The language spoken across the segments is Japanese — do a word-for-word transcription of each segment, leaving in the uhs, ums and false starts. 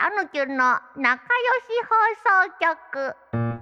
タヌキュンの仲良し放送局。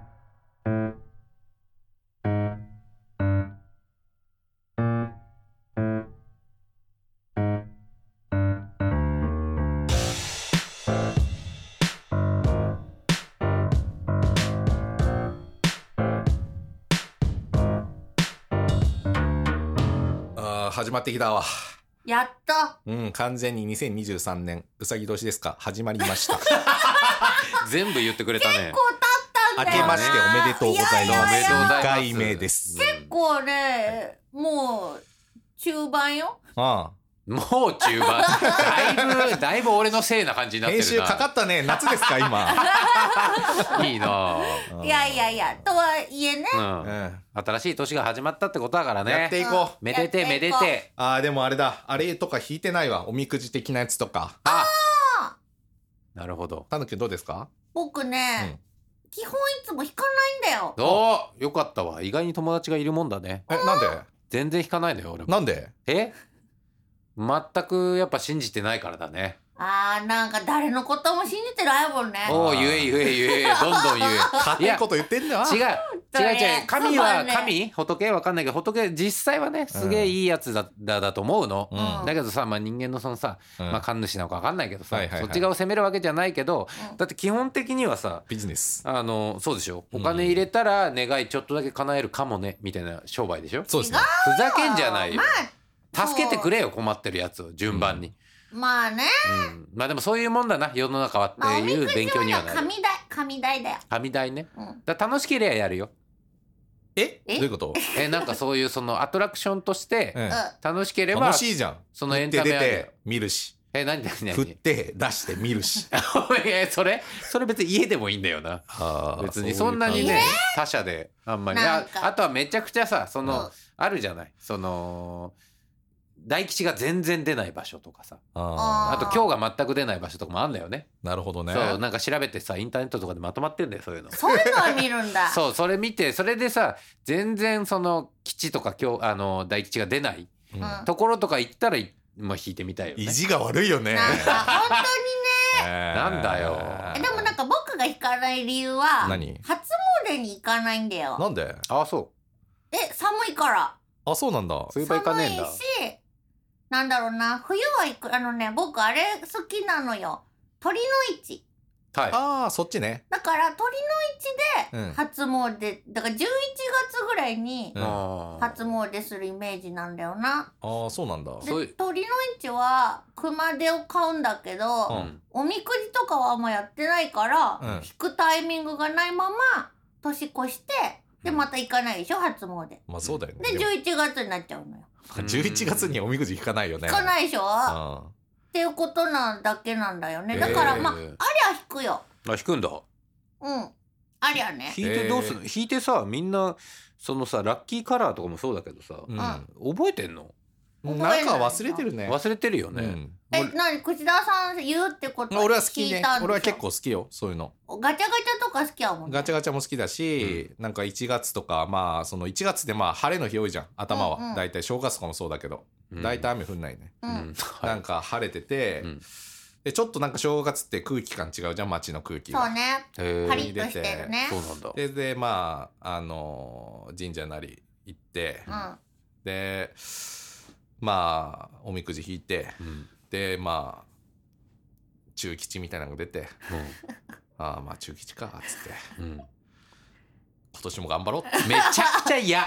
あー始まってきたわ。 やっとうん、完全ににせんにじゅうさんねんうさぎ年ですか、始まりました全部言ってくれたね。 結構経ったんだよな。 明けましておめでとうございます。 ややややにかいめです。 結構ね、もう中盤よ。 あもう中盤だいぶだいぶ俺のせいな感じになあ、 ってるな。 編集かかったね。夏ですか今いいな、 いやいやいや、とはいえね、 う、 うんん、 新しい年が始まったってことだからね。 やっていこう。 めでてめでやっていて。 あーでもあれだ、あれとか引いてないわ。おみくじ的なやつとか。 あなるほど。 たぬきどうですか？ 僕ね、基本いつも引かないんだよ。 おーよかったわ。意外に友達がいるもんだね。 え、なんで全然引かないのよ俺も。 なんでえ全くやっぱ信じてないからだね。 あー、なんか誰のことも信じてないもんね。 おお言え言え言えどんどん言え。 勝手なこと言ってんだよ。 違う違う違う。神はそうね神仏わかんないけど、仏実際はねすげえいいやつだ,、だだと思うの、 うんだけどさ、まあ、人間のそのさ、 うんまあ、神主なのかわかんないけどさ、 はいはいはいそっち側を責めるわけじゃないけど、 うんだって基本的にはさ、 ビジネス。 あのそうでしょ、お金入れたら願いちょっとだけ叶えるかもねみたいな商売でしょ。 そうですね。 ふざけんじゃないよ、 まあ助けてくれよ困ってるやつを順番に、 まあね、 うんまあでもそういうもんだな世の中はってまあ、おみいう勉くじはね、 強にはなる。 神代神代だよ。 神代ね。 うんだから楽しければやるよ。 ええどういうこと？ えなんかそういうそのアトラクションとしてうん楽しければ楽しいじゃん。 そのエンタメあるよ振って出て見るし、 え何何何振って出して見るし。 えそれそれ別に家でもいいんだよな。 あー別にそんなにそういうね他社であんまりあなんかあとはめちゃくちゃさその、 うんあるじゃないその大吉が全然出ない場所とかさ、 感じ。ああと今日が全く出ない場所とかもあんだよね。 ーなるほどね。 そうなんか調べてさインターネットとかでまとまってんだよそういうの。 そういうのは見るんだ。 そうそれ見てそれでさ全然その吉とか今日あの大吉が出ないうんうんところとか行ったら、まあ、引いてみたいよね。 意地が悪いよね。 なんか本なんだよ当にえでもなんか僕が引かない理由は何初詣に行かないんだよ。 なんで？ あそえ寒いからあ、そうなんだ。 うそういう場合行かねえんだ。 寒いし、なんだろうな、冬は行くあのね僕あれ好きなのよ、鳥の市。 はいああ、そっちね。 だから鳥のうん市で初詣、だからじゅういちがつぐらいにうんあー初詣するイメージなんだよな。 ああ、そうなんだ。 そういうで鳥の市は熊手を買うんだけど、 うんおみくじとかはあんまやってないから、 うん引くタイミングがないまま年越してでまた行かないでしょ初詣まあそうだよね。 ででもじゅういちがつになっちゃうのよ。 じゅういちがつにおみくじ引かないよね。 引かないでしょ、っあていうことなだけなんだよね。だからまあありゃ引くよ。 あ引くんだ。 うんありゃね。 引いてどうするの、引いてさみんなそのさラッキーカラーとかもそうだけどさ、 ー覚えてんの？ うん。なんか忘れてるね。 忘れてるよね、 うんえなに口田さん言うってことは俺は好きね聞いたんでしょ。 俺は結構好きよ、そういうの。 ガチャガチャとか好きやもんね。 ガチャガチャも好きだし、なんかいちがつとか、まあそのいちがつでまあ晴れの日多いじゃん、頭うんうんは。だいたい正月とかもそうだけど、 うんだいたい雨降んないね。 うんうんなんか晴れててうん、 でちょっとなんか正月って空気感違うじゃん、街の空気が。 そうねへーパリッとしてるね。 そうなんだ。 ででまああの神社なり行って、 うんでまあおみくじ引いて、 うんでまあ中吉みたいなのが出て、 うああまあ中吉かっつってんうん、 今年も頑張ろうって。 めちゃくちゃ嫌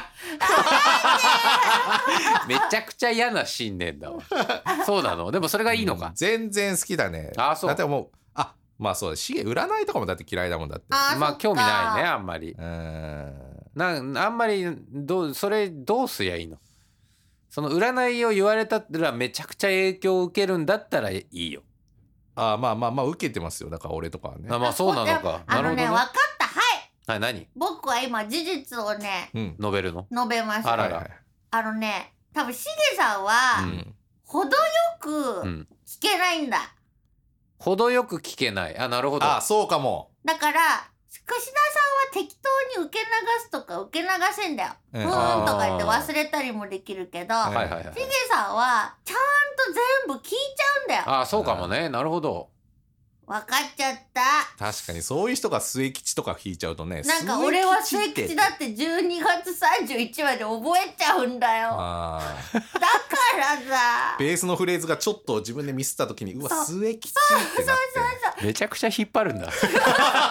めちゃくちゃ嫌な信念だわ。そうなの？でもそれがいいのか、 うん全然好きだね。 あそうだってもうあまあそうだしげ占いとかもだって嫌いだもんだって。 あーそっかまあ興味ないねあんまり。 うーんなあんまりどうそれどうすりゃいいの？その占いを言われたらめちゃくちゃ影響を受けるんだったらいいよ。 あまあまあまあ受けてますよ、だから俺とかはね。 あまあそうなのか。 あのねなるほどね。 分かった。はいはい何？ 僕は今事実をねうん述べるの？ 述べました。 あららはいはいあのね多分しげさんは、 うん程よくうん。 聞けないんだ。 程よく聞けない。あなるほど。 あそうかも。 だから串田さんは適当に受け流すとか受け流せんだよ。 ううんん、とか言って忘れたりもできるけど、 はいはいはいはいしげさんはちゃんと全部聞いちゃうんだよ。 あそうかもね。なるほど。 分かっちゃった。 確かにそういう人が末吉とか引いちゃうとね、 なんか俺は末吉だってじゅうにがつさんじゅういちまで覚えちゃうんだよ。 あだからさベースのフレーズがちょっと自分でミスった時にうわそう末吉ってなってめちゃくちゃ引っ張るんだ。 串田さん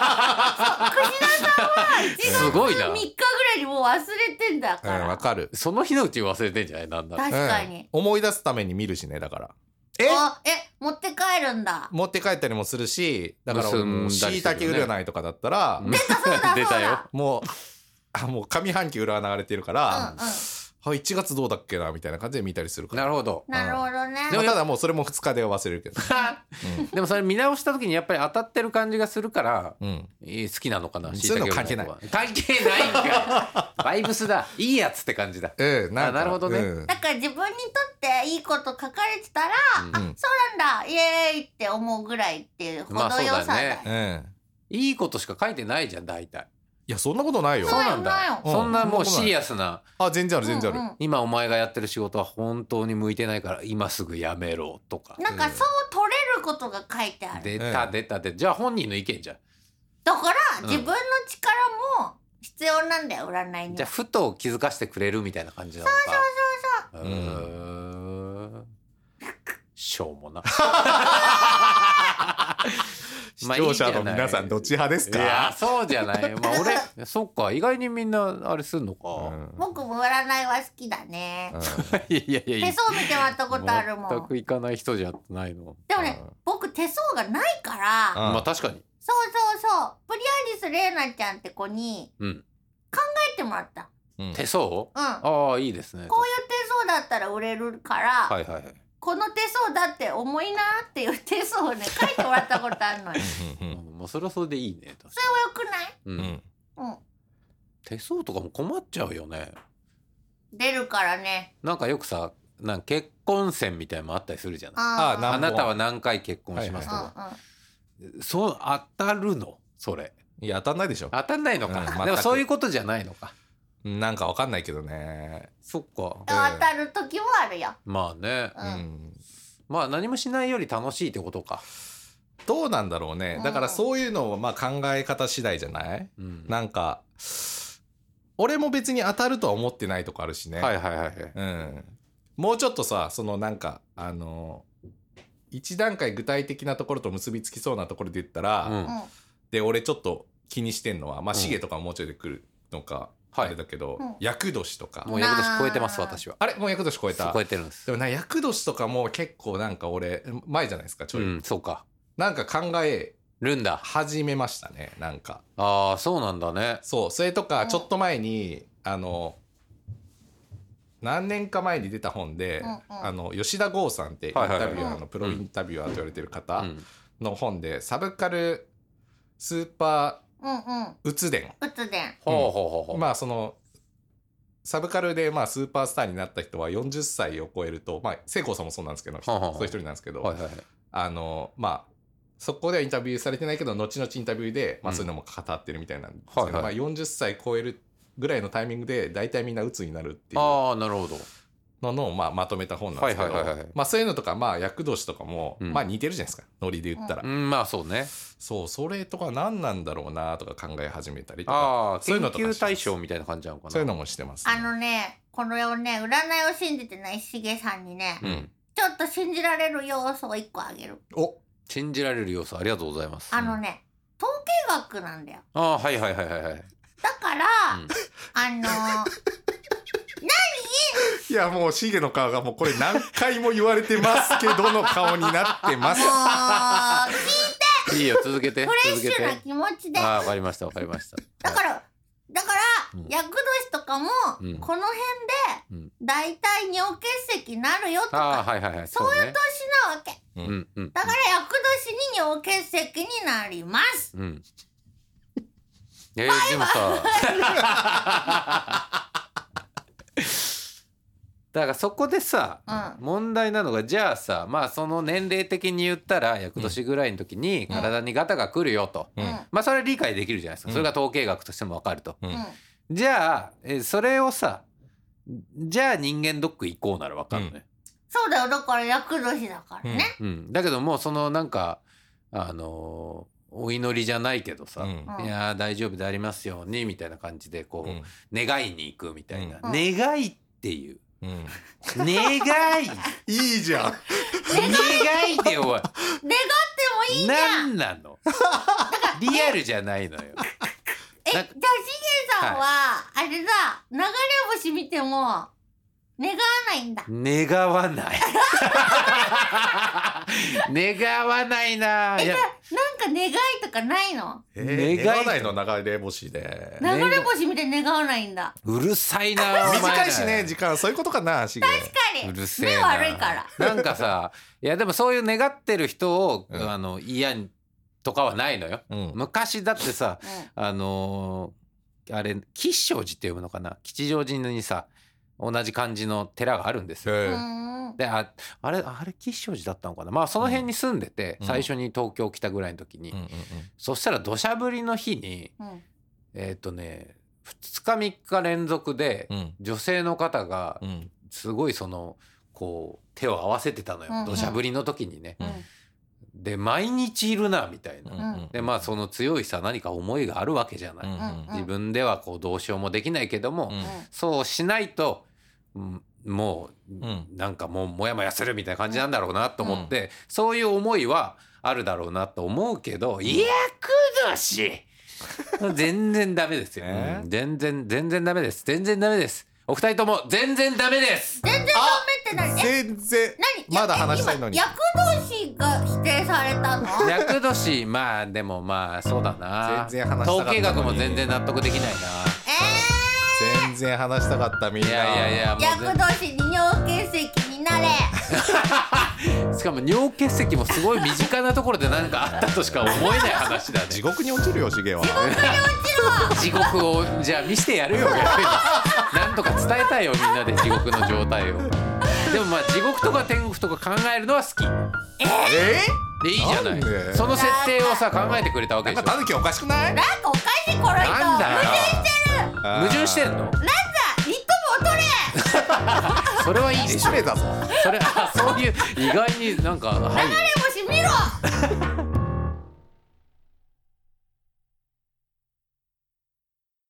はいちがつすごいなみっかぐらいにもう忘れてんだかうんら、 わかる。 その日のうちに忘れてんじゃない？なんだろう。 確かに、 うん思い出すために見るしね。だからえあえ持って帰るんだ。 持って帰ったりもするし、だから俺もう結んだりするよねしいたけ占いとかだったら、 出た出たよ。 もうあもう上半期裏流れてるかうんら、 うんあいちがつどうだっけなみたいな感じで見たりするから。 なるほど。 なるほどね。 まあただもうそれもふつかで忘れるけど、 でもそれ見直した時にやっぱり当たってる感じがするからうん、 えー好きなのかな。 そういうの関係ない椎茸占とか関係ないんかい。バイブスだ。いいやつって感じだ。 うん、なんかあなるほどねうんだから自分にとっていいこと書かれてたら、 うんあそうなんだイエーイって思うぐらいっていう程よさだよ、 まあそうだねうん、 いいことしか書いてないじゃん大体。 いやそんなことないよ。 そうなんないだ。 よそんなもうシリアアスな。 あ全然ある全然ある、 うんうん今お前がやってる仕事は本当に向いてないから今すぐやめろとか。 なんかそう取れることが書いてある。 出た出た出た。じゃあ本人の意見じゃん。 だからうん自分の力も必要なんだよ占いには。 じゃあふと気づかせてくれるみたいな感じなのか。そうそうそうそう。うーん。しょうもな。 視聴者の皆さんどっち派ですいやか？ そうじゃない。まあ俺そっか意外にみんなあれすんのか。 うん僕も占いは好きだね。 いやいやいや手相見てもらったことあるもん。 全く行かない人じゃないの。 でもね、僕手相がないから、 うんまあ確かに。 そうそうそう、プリアリスレーナちゃんって子にうん。 書いてもらった。 うん手相？ うん。こああいいですね。 ういう手相だったら売れるから、 はいはいはい。 この手相だって思いなっていう手相をね書いてもらったことあるのよ。 うんうんうんまあそれはそれでいいね。確かそれはよくない？ に。う。 うんんうん。 手相とかも困っちゃうよね。 出るからね。 なんかよくさ、なんか結婚線みたいなのもあったりするじゃない。 ああなあなたは何回結婚しますとうんか。 うん。 そう当たるの？それ。 いや当たんないでしょ。 当たんないのか。 うん全くでもそういうことじゃないのか。 なんかわかんないけどね。 そっか。 当たる時もあるよ。 まあね。 う。 うんんまあ何もしないより楽しいってことか。 どうなんだろうね。だからそういうのはまあ考え方次第じゃない？ うん。 なんか俺も別に当たるとは思ってないとこあるしね。 はいはいはいはい。 うん、もうちょっとさそのなんかあの一段階具体的なところと結びつきそうなところで言ったら、 うんうん。 で俺ちょっと気にしてんのはまあうんシゲとかももうちょいで来るのか、 はいあれだけど、 うん厄年とかもう厄年超えてます私は。 あれもう厄年超えた超えてるんです。 でもな厄年とかも結構なんか俺前じゃないですかちょい、 うん、そうか。 なんか考えるんだ。 始めましたねなんかああ、そうなんだね。 そうそれとかうんちょっと前にあの何年か前に出た本で、 うんうんあの吉田剛さんってインタはいはいはいビュアーのプロインタビュアーと言われてる方うん。 の本で、サブカルスーパうんうん。 ーうつ伝、 うつでん。 ほうほうほうほう。 まあそのサブカルでまあスーパースターになった人はよんじゅっさいを超えると、まあ聖光さんもそうなんですけど、 はあはあそういう一人なんですけど、 はいはいはい。 あのまあそこではインタビューされてないけど後々インタビューで、まあ、 うんそういうのも語ってるみたいなんですけど、 はいはいまあ、よんじゅっさい超えるぐらいのタイミングで大体みんな鬱になるっていうああ、なるほど。 のの、まあ、まとめた本なんですけど、 はいはいはいはいまあ、そういうのとかまあ厄年とかも、 うんまあ似てるじゃないですかノリで言ったら、 うん、まあそうね。 そうそれとか何なんだろうなとか考え始めたりとかああ、研そういうのとか究対象みたいな感じなのかな。 そういうのもしてます、ね、 あのね、これをね、占いを信じてないしげさんにね、 うん。 ちょっと信じられる要素をいっこあげる。 お信じられる要素ありがとうございます。 あのね、統計学なんだよ。 ああ、はいはいはいはいはい。 だから、 うんあのー、 いやもうシゲの顔がもうこれ何回も言われてますけどの顔になってますもう、聞いていいよ、続けて。 フレッ続けて。 シュな気持ちで。 ああ、 だわかりましたわかりました。 から、だから、 うん厄年とかも、 うんこの辺うんで、だいたい尿結石になるよとああ、 か、 はいはいはい。 そういうね。 年なわけ。 うんうん。 だから厄年に尿結石になります。 うん。えー、でもさ。だからそこでさ、 うん。 問題なのがじゃあさまあその年齢的に言ったら厄年ぐらいの時に体にガタが来るよと、 うんうん。 まあそれ理解できるじゃないですか、 うんそれが統計学としても分かると、 うんうん。 じゃあえそれをさじゃあ人間ドック行こうなら分かるね、 そうだよ。だから厄年だからね。 うんだけどもうそのなんかあのお祈りじゃないけどさ、 うんいやー大丈夫でありますようにみたいな感じでこう、 うん願いに行くみたいな、 うん願いっていううん願いいいじゃん。 願いでおい願ってもいいじゃん。 何なのリアルじゃないのよ。 え、じゃあなしげさんは、あれだ、流れ星見ても願わないんだ。 願わない願わないな。 え、 いやじゃあなんか願いとかないの？ えー、 願い願わないの流れ星で。 流れ星見て願わないんだ。 うるさいなお前ら短いしね時間、そういうことかなしげ。 確かにうるせえ目な悪いから。 なんかさいやでもそういう願ってる人を、 うんあの嫌にとかはないのよ。 うん昔だってさうんあのーあれ吉祥寺って読むのかな、吉祥寺にさ同じ漢字の寺があるんですよ。 へえうんでああれあれ吉祥寺だったのかな、まあその辺に住んでて、 うん最初に東京来たぐらいの時に、 うんうんそしたら土砂降りの日にうんえっ、とねふつかみっか連続でうん女性の方がうんすごいそのこう手を合わせてたのよ、 うん土砂降りの時にね。 うんで毎日いるなみたいな。 うんでまあその強いさ何か思いがあるわけじゃない。 うんうん自分ではこうどうしようもできないけども、 うんそうしないと、うんもう、 うんなんかもうモヤモヤするみたいな感じなんだろうなと思って、そういう思いはあるだろうなと思うけど、厄年全然ダメですよ、 えーうん全然全然ダメです全然ダメです。お二人とも全然ダメです。 全然ダメって何？え、 全然何？ まだ話したいのに。 今厄年が否定されたの？ 厄年まあでもまあそうだな、 全然話したかったのに統計学も全然納得できないな。 え全然話したかったみんな。 いやいやいやー、厄年に尿結石になれ。 しかも尿結石もすごい身近なところで何かあったとしか思えない話だね。 地獄に落ちるよしげは。 地獄をじゃあ見せてやるよ逆になんとか伝えたいよみんなで地獄の状態を。でもまあ地獄とか天国とか考えるのは好きえでいいじゃないなんでその設定をさ考えてくれたわけー、なんでしょ。 かタヌキおかしくない？ なんかおかしいこの人。 なんだよ矛矛盾してんの。 なんだ、ニットも取れ。 それはいいでしょ失礼だぞ。 それあそういう意外になんかはい流れ星見ろ。